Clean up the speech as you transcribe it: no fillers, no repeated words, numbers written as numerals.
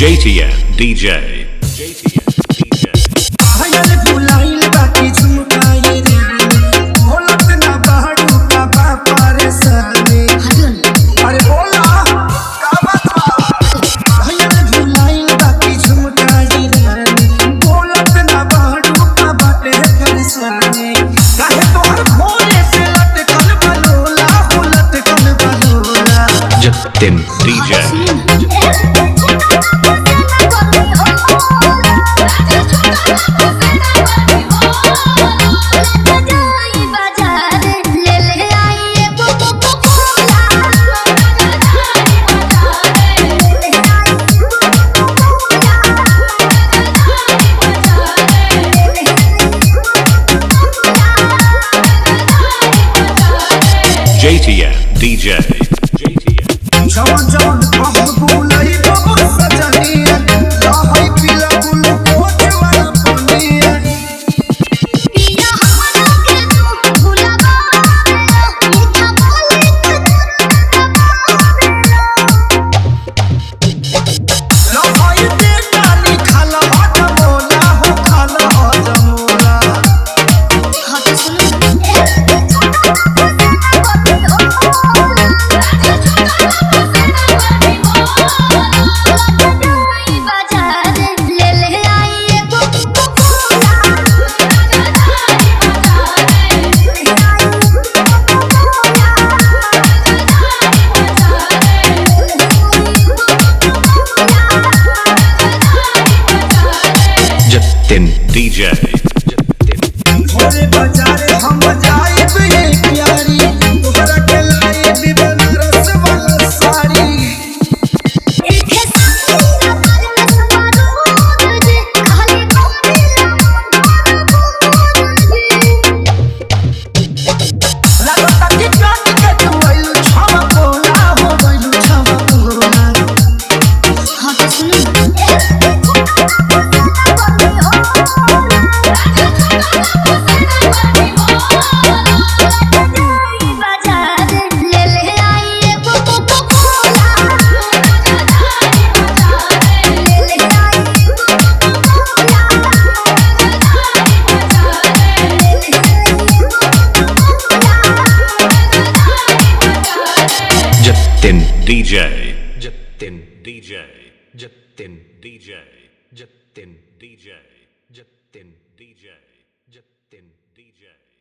JTN DJ. JTN DJ. भयल भुलाइल बाकी झुमकाए रे बोलत ना बाड़ू का बापा रे साले अरे बोला का बात बा भयल भुलाइल बाकी झुमकाए रे बोलत ना बाड़ू का बाटे परेशानी काहे तोहर भोरे से लटकल बलोला हो लटकल बलोला JTN DJ. JTN DJ. JTN. जवन जवन कहबुलई बबुर सजनिया लहई पिला गुल कोच वाला पनिया पिया हमरा के तू भुलावा मीठा बोली लहई पे डाली खाला हजमोला हो खाला हजमोला हाथ सुनो बाजार ले ले आई एगो JTN DJ. भोरे बाजारे हम जाइब ये प्यारी तोहरा के लाइब बनारस वाला साड़ी इनके सामने पर समारो दे खाली लगता कि काट के तू आइलू छवा बोला हो गइलू छवा बोला हाथ सुनो बाजार ले ले आई एगो कोकोला ले ले आई JTN DJ. JTN DJ. JTN DJ. JTN DJ. JTN DJ. JTN DJ.